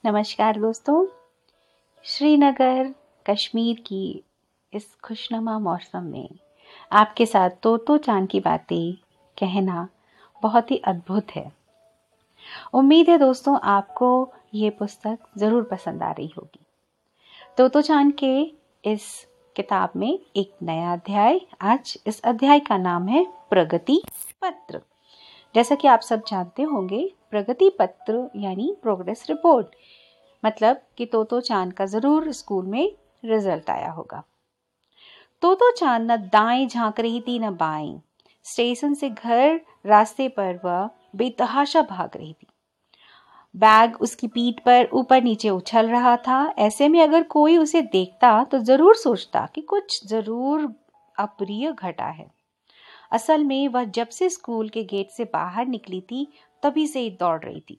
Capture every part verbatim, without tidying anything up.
नमस्कार दोस्तों। श्रीनगर कश्मीर की इस खुशनुमा मौसम में आपके साथ तोतो चांद की बातें कहना बहुत ही अद्भुत है। उम्मीद है दोस्तों आपको ये पुस्तक ज़रूर पसंद आ रही होगी। तोतो चांद के इस किताब में एक नया अध्याय, आज इस अध्याय का नाम है प्रगति पत्र। जैसा कि आप सब जानते होंगे, प्रगति पत्र यानी प्रोग्रेस रिपोर्ट, मतलब कि तोतो चांद का जरूर स्कूल में रिजल्ट आया होगा। तोतो चांद न दाएं झांक रही थी न बाएं। स्टेशन से घर रास्ते पर वह बेतहाशा भाग रही थी। बैग उसकी पीठ पर ऊपर नीचे उछल रहा था। ऐसे में अगर कोई उसे देखता तो जरूर सोचता कि कुछ जरूर अप्रिय घटा है। असल में वह जब से स्कूल के गेट से बाहर निकली थी तभी से ही दौड़ रही थी।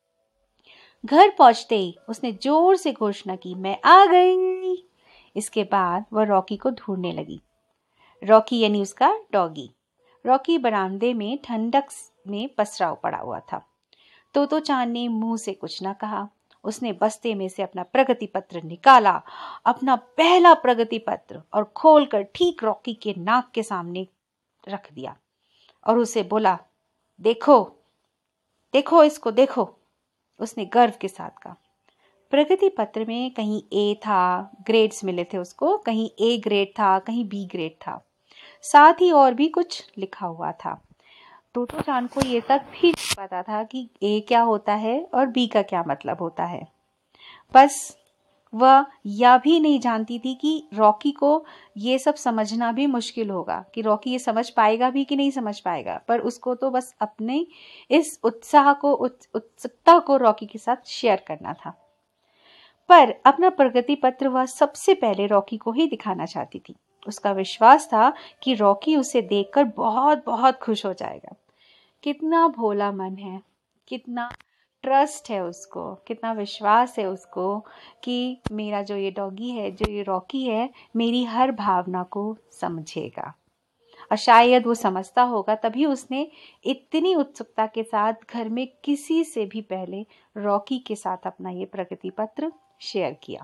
घर पहुंचते ही उसने जोर से घोषणा की, मैं आ गई। इसके बाद वह रॉकी को ढूंढने लगी। रॉकी यानी उसका डॉगी। रॉकी बरामदे में ठंडक में पसरा पड़ा हुआ था। तोतो चांद ने मुंह से कुछ न कहा। उसने बस्ते में से अपना प्रगति पत्र निकाला, अपना पहला प्रगति पत्र, और खोलकर ठीक रॉकी के नाक के सामने रख दिया और उसे बोला, देखो देखो इसको देखो। उसने गर्व के साथ कहा। प्रगति पत्र में कहीं ए था, ग्रेड्स मिले थे उसको, कहीं ए ग्रेड था, कहीं बी ग्रेड था, साथ ही और भी कुछ लिखा हुआ था। तोतो चांद को ये तक भी पता था कि ए क्या होता है और बी का क्या मतलब होता है। बस वह यह भी नहीं जानती थी कि रॉकी को ये सब समझना भी मुश्किल होगा, कि रॉकी ये समझ पाएगा भी कि नहीं समझ पाएगा। पर उसको तो बस अपने इस उत्साह को, उत्सुकता को रॉकी के साथ शेयर करना था। पर अपना प्रगति पत्र वह सबसे पहले रॉकी को ही दिखाना चाहती थी। उसका विश्वास था कि रॉकी उसे देखकर बहुत बहुत खुश हो जाएगा। कितना भोला मन है, कितना ट्रस्ट है उसको, कितना विश्वास है उसको कि मेरा जो ये डॉगी है, जो ये रॉकी है, मेरी हर भावना को समझेगा। और शायद वो समझता होगा, तभी उसने इतनी उत्सुकता के साथ घर में किसी से भी पहले रॉकी के साथ अपना ये प्रगति पत्र शेयर किया।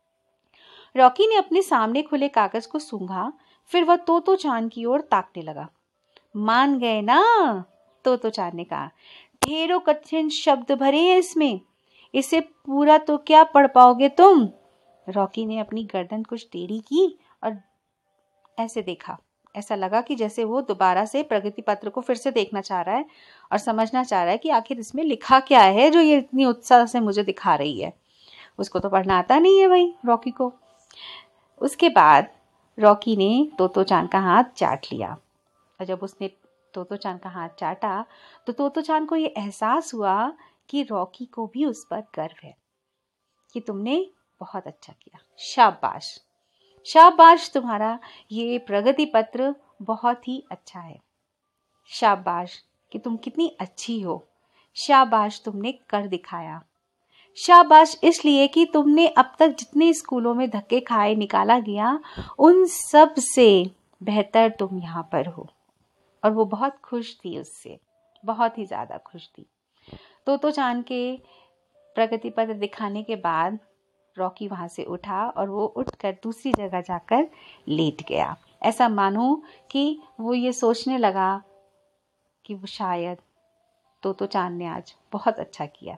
रॉकी ने अपने सामने खुले कागज को सूंघा, फिर वह तोतो चांद की ओर ताकने लगा। मान गए ना? तोतो चांद ने कहा। ढेरों कठिन शब्द भरे हैं इसमें, इसे पूरा तो क्या पढ़ पाओगे तुम? रॉकी ने अपनी गर्दन कुछ टेढ़ी की और ऐसे देखा। ऐसा लगा कि जैसे वो दोबारा से प्रगति पत्र को फिर से देखना चाह रहा है और समझना चाह रहा है कि आखिर इसमें लिखा क्या है जो ये इतनी उत्साह से मुझे दिखा रही है। उसको तो पढ़ना आता नहीं है भाई रॉकी को। उसके बाद रॉकी ने तोतो चांद का हाथ चाट लिया, और जब उसने तोतो चांद का हाथ चाटा तो तोतो चांद को ये एहसास हुआ कि रॉकी को भी उस पर गर्व है, कि तुमने बहुत अच्छा किया, शाबाश शाबाश, तुम्हारा ये प्रगति पत्र बहुत ही अच्छा है। शाबाश कि तुम कितनी अच्छी हो। शाबाश तुमने कर दिखाया। शाबाश इसलिए कि तुमने अब तक जितने स्कूलों में धक्के खाए निकाला गया, उन सब से बेहतर तुम यहाँ पर हो। और वो बहुत खुश थी उससे, बहुत ही ज्यादा खुश थी। तोतो चांद के प्रगति पत्र दिखाने के बाद रॉकी वहां से उठा और वो उठकर दूसरी जगह जाकर लेट गया। ऐसा मानो कि वो ये सोचने लगा कि वो शायद तोतो चांद ने आज बहुत अच्छा किया।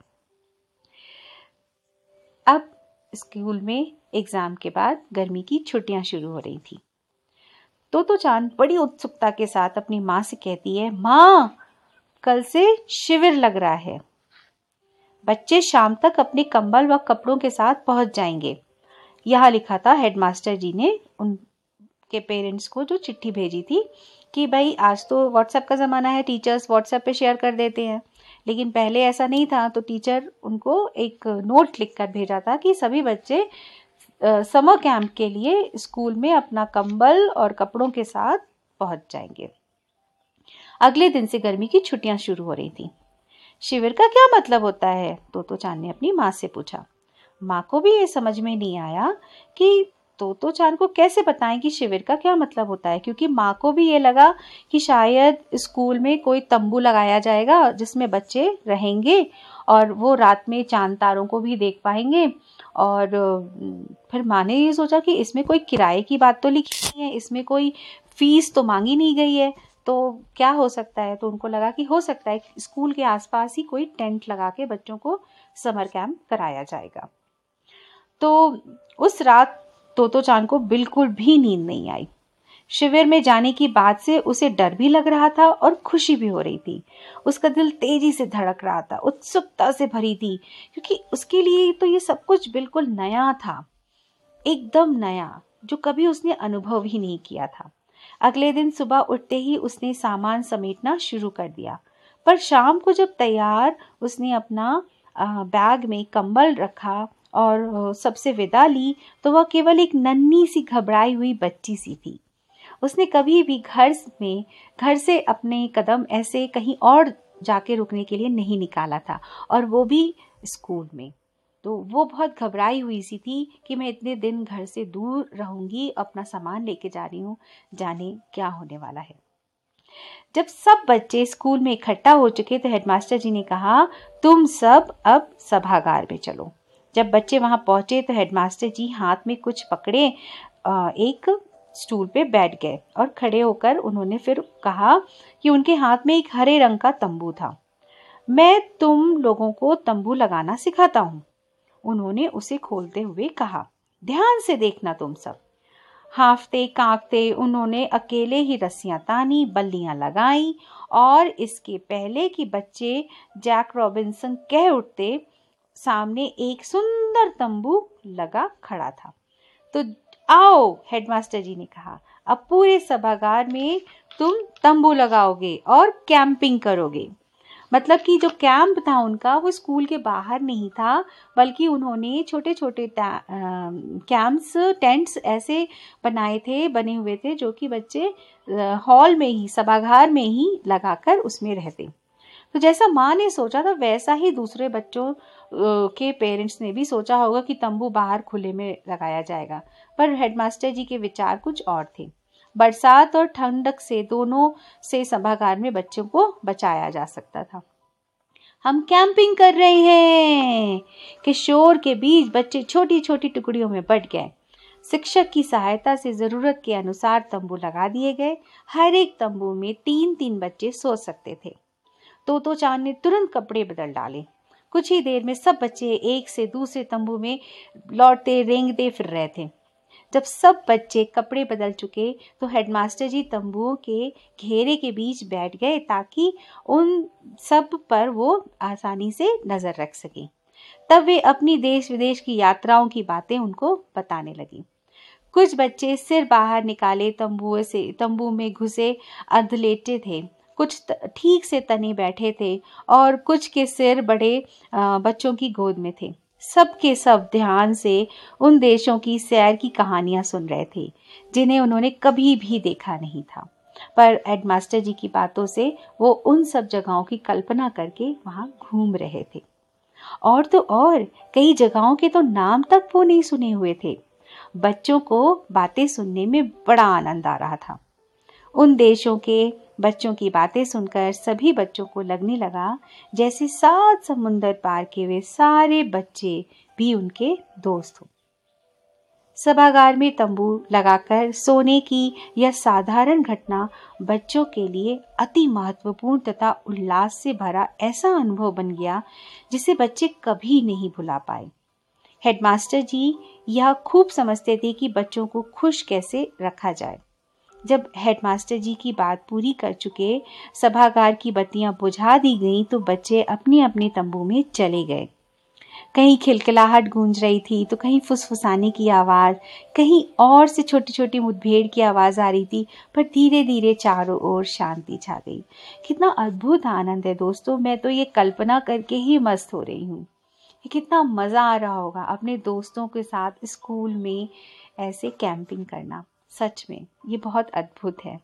अब स्कूल में एग्जाम के बाद गर्मी की छुट्टियां शुरू हो रही थी। तोतो चांद बड़ी उत्सुकता के साथ अपनी माँ से कहती है, माँ कल से शिविर लग रहा है, बच्चे शाम तक अपने कंबल व कपड़ों के साथ पहुंच जाएंगे। यहाँ लिखा था हेडमास्टर जी ने उनके पेरेंट्स को जो चिट्ठी भेजी थी कि भाई आज तो व्हाट्सएप का ज़माना है, टीचर्स व्हाट्सएप पे शेयर कर देते हैं, लेकिन पहले ऐसा नहीं था। तो टीचर उनको एक नोट लिख कर भेजा था कि सभी बच्चे समर कैंप के लिए स्कूल में अपना कंबल और कपड़ों के साथ पहुंच जाएंगे। अगले दिन से गर्मी की छुट्टियां शुरू हो रही थी। शिविर का क्या मतलब होता है? तोतो चांद ने अपनी माँ से पूछा। माँ को भी ये समझ में नहीं आया कि तोतो चांद को कैसे बताएं कि शिविर का क्या मतलब होता है, क्योंकि माँ को भी ये लगा कि शायद स्कूल में कोई तंबू लगाया जाएगा जिसमें बच्चे रहेंगे और वो रात में चांद तारों को भी देख पाएंगे। और फिर माँ ने ये सोचा कि इसमें कोई किराए की बात तो लिखी नहीं है, इसमें कोई फीस तो मांगी नहीं गई है, तो क्या हो सकता है। तो उनको लगा कि हो सकता है कि स्कूल के आसपास ही कोई टेंट लगा के बच्चों को समर कैंप कराया जाएगा। तो उस रात तोतो चांद को बिल्कुल भी नींद नहीं आई। शिविर में जाने की बात से उसे डर भी लग रहा था और खुशी भी हो रही थी। उसका दिल तेजी से धड़क रहा था, उत्सुकता से भरी थी, क्योंकि उसके लिए तो ये सब कुछ बिल्कुल नया था, एकदम नया, जो कभी उसने अनुभव ही नहीं किया था। अगले दिन सुबह उठते ही उसने सामान समेटना शुरू कर दिया, पर शाम को जब तैयार उसने अपना बैग में कंबल रखा और सबसे विदा ली, तो वह केवल एक नन्ही सी घबराई हुई बच्ची सी थी। उसने कभी भी घर में घर से अपने कदम ऐसे कहीं और जाके रुकने के लिए नहीं निकाला था, और वो भी स्कूल में। तो वो बहुत घबराई हुई सी थी कि मैं इतने दिन घर से दूर रहूंगी, अपना सामान लेके जा रही हूँ, जाने क्या होने वाला है। जब सब बच्चे स्कूल में इकट्ठा हो चुके तो हेडमास्टर जी ने कहा, तुम सब अब सभागार में चलो। जब बच्चे वहां पहुंचे तो हेडमास्टर जी हाथ में कुछ पकड़े एक स्टूल पे बैठ गए और खड़े होकर उन्होंने फिर कहा कि उनके हाथ में एक हरे रंग का तंबू था। मैं तुम लोगों को तंबू लगाना सिखाता हूँ, उन्होंने उसे खोलते हुए कहा। ध्यान से देखना तुम सब। हांफते कांपते उन्होंने अकेले ही रस्सियां तानी, बल्लियां लगाई, और इसके पहले कि बच्चे जैक रॉबिन्सन कह उठते, सामने एक सुंदर तंबू लगा खड़ा था। तो आओ, हेडमास्टर जी ने कहा, अब पूरे सभागार में तुम तंबू लगाओगे और कैंपिंग करोगे। मतलब कि जो कैंप था उनका वो स्कूल के बाहर नहीं था, बल्कि उन्होंने छोटे छोटे कैंप्स, टेंट्स ऐसे बनाए थे, बने हुए थे, जो कि बच्चे हॉल में ही, सभागार में ही लगाकर उसमें रहते। तो जैसा माँ ने सोचा था वैसा ही दूसरे बच्चों के पेरेंट्स ने भी सोचा होगा कि तंबू बाहर खुले में लगाया जाएगा, पर हेडमास्टर जी के विचार कुछ और थे। बरसात और ठंडक से दोनों से सभागार में बच्चों को बचाया जा सकता था। हम कैंपिंग कर रहे हैं कि शोर के बीच बच्चे छोटी छोटी टुकड़ियों में बंट गए। शिक्षक की सहायता से जरूरत के अनुसार तंबू लगा दिए गए। हर एक तंबू में तीन तीन बच्चे सो सकते थे। तोतो चांद ने तुरंत कपड़े बदल डाले। कुछ ही देर में सब बच्चे एक से दूसरे तंबू में लौटते रेंगते फिर रहे थे। जब सब बच्चे कपड़े बदल चुके तो हेडमास्टर जी तंबुओं के घेरे के बीच बैठ गए, ताकि उन सब पर वो आसानी से नजर रख सके। तब वे अपनी देश विदेश की यात्राओं की बातें उनको बताने लगी। कुछ बच्चे सिर बाहर निकाले तंबुओं से तंबू में घुसे अधलेटे थे, कुछ ठीक से तने बैठे थे, और कुछ के सिर बड़े बच्चों की गोद में थे। सबके सब ध्यान से उन देशों की सैर की कहानियां सुन रहे थे, जिन्हें उन्होंने कभी भी देखा नहीं था। पर हेडमास्टर जी की बातों से वो उन सब जगहों की कल्पना करके वहां घूम रहे थे। और तो और कई जगहों के तो नाम तक वो नहीं सुने हुए थे। बच्चों को बातें सुनने में बड़ा आनंद आ रहा था। उन देशों के बच्चों की बातें सुनकर सभी बच्चों को लगने लगा जैसे सात समुंदर पार के वे सारे बच्चे भी उनके दोस्त हो। सभागार में तंबू लगाकर सोने की यह साधारण घटना बच्चों के लिए अति महत्वपूर्ण तथा उल्लास से भरा ऐसा अनुभव बन गया जिसे बच्चे कभी नहीं भुला पाए। हेडमास्टर जी यह खूब समझते थे कि बच्चों को खुश कैसे रखा जाए। जब हेडमास्टर जी की बात पूरी कर चुके सभागार की बत्तियां बुझा दी गईं तो बच्चे अपने अपने तंबू में चले गए। कहीं खिलखिलाहट गूंज रही थी तो कहीं फुसफुसाने की आवाज, कहीं और से छोटी छोटी मुठभेड़ की आवाज आ रही थी, पर धीरे धीरे चारों ओर शांति छा गई। कितना अद्भुत आनंद है दोस्तों, मैं तो ये कल्पना करके ही मस्त हो रही हूँ। कितना मजा आ रहा होगा अपने दोस्तों के साथ स्कूल में ऐसे कैंपिंग करना। सच में ये बहुत अद्भुत है।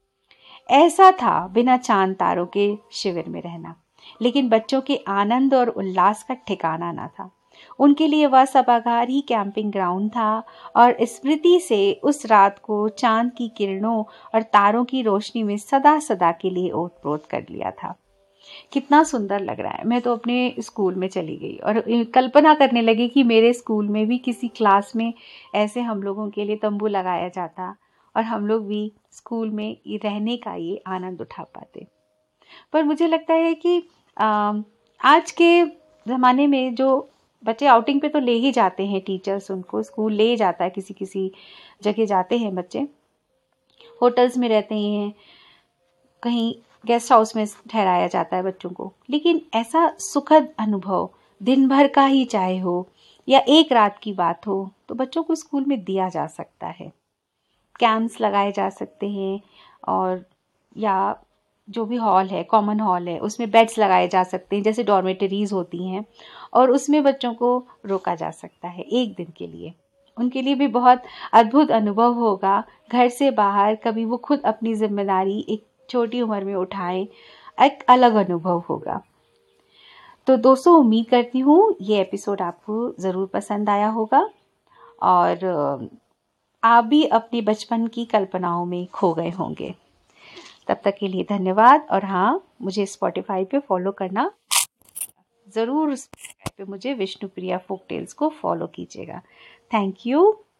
ऐसा था बिना चांद तारों के शिविर में रहना, लेकिन बच्चों के आनंद और उल्लास का ठिकाना ना था। उनके लिए वह सभागार ही कैंपिंग ग्राउंड था, और स्मृति से उस रात को चांद की किरणों और तारों की रोशनी में सदा सदा के लिए ओत प्रोत कर लिया था। कितना सुंदर लग रहा है। मैं तो अपने स्कूल में चली गई और कल्पना करने लगी कि मेरे स्कूल में भी किसी क्लास में ऐसे हम लोगों के लिए तंबू लगाया जाता और हम लोग भी स्कूल में रहने का ये आनंद उठा पाते। पर मुझे लगता है कि आ, आज के ज़माने में जो बच्चे आउटिंग पे तो ले ही जाते हैं, टीचर्स उनको स्कूल ले जाता है, किसी किसी जगह जाते हैं बच्चे, होटल्स में रहते हैं, कहीं गेस्ट हाउस में ठहराया जाता है बच्चों को, लेकिन ऐसा सुखद अनुभव दिन भर का ही चाहे हो या एक रात की बात हो तो बच्चों को स्कूल में दिया जा सकता है। कैंप्स लगाए जा सकते हैं और या जो भी हॉल है, कॉमन हॉल है, उसमें बेड्स लगाए जा सकते हैं जैसे डॉर्मेटरीज होती हैं, और उसमें बच्चों को रोका जा सकता है एक दिन के लिए। उनके लिए भी बहुत अद्भुत अनुभव होगा। घर से बाहर कभी वो खुद अपनी जिम्मेदारी एक छोटी उम्र में उठाएं, एक अलग अनुभव होगा। तो दोस्तों, उम्मीद करती हूँ ये एपिसोड आपको ज़रूर पसंद आया होगा और आप भी अपने बचपन की कल्पनाओं में खो गए होंगे। तब तक के लिए धन्यवाद। और हाँ, मुझे स्पॉटिफाई पे फॉलो करना ज़रूर, स्पॉटिफाई पे मुझे विष्णुप्रिया फोक टेल्स को फॉलो कीजिएगा। Thank you.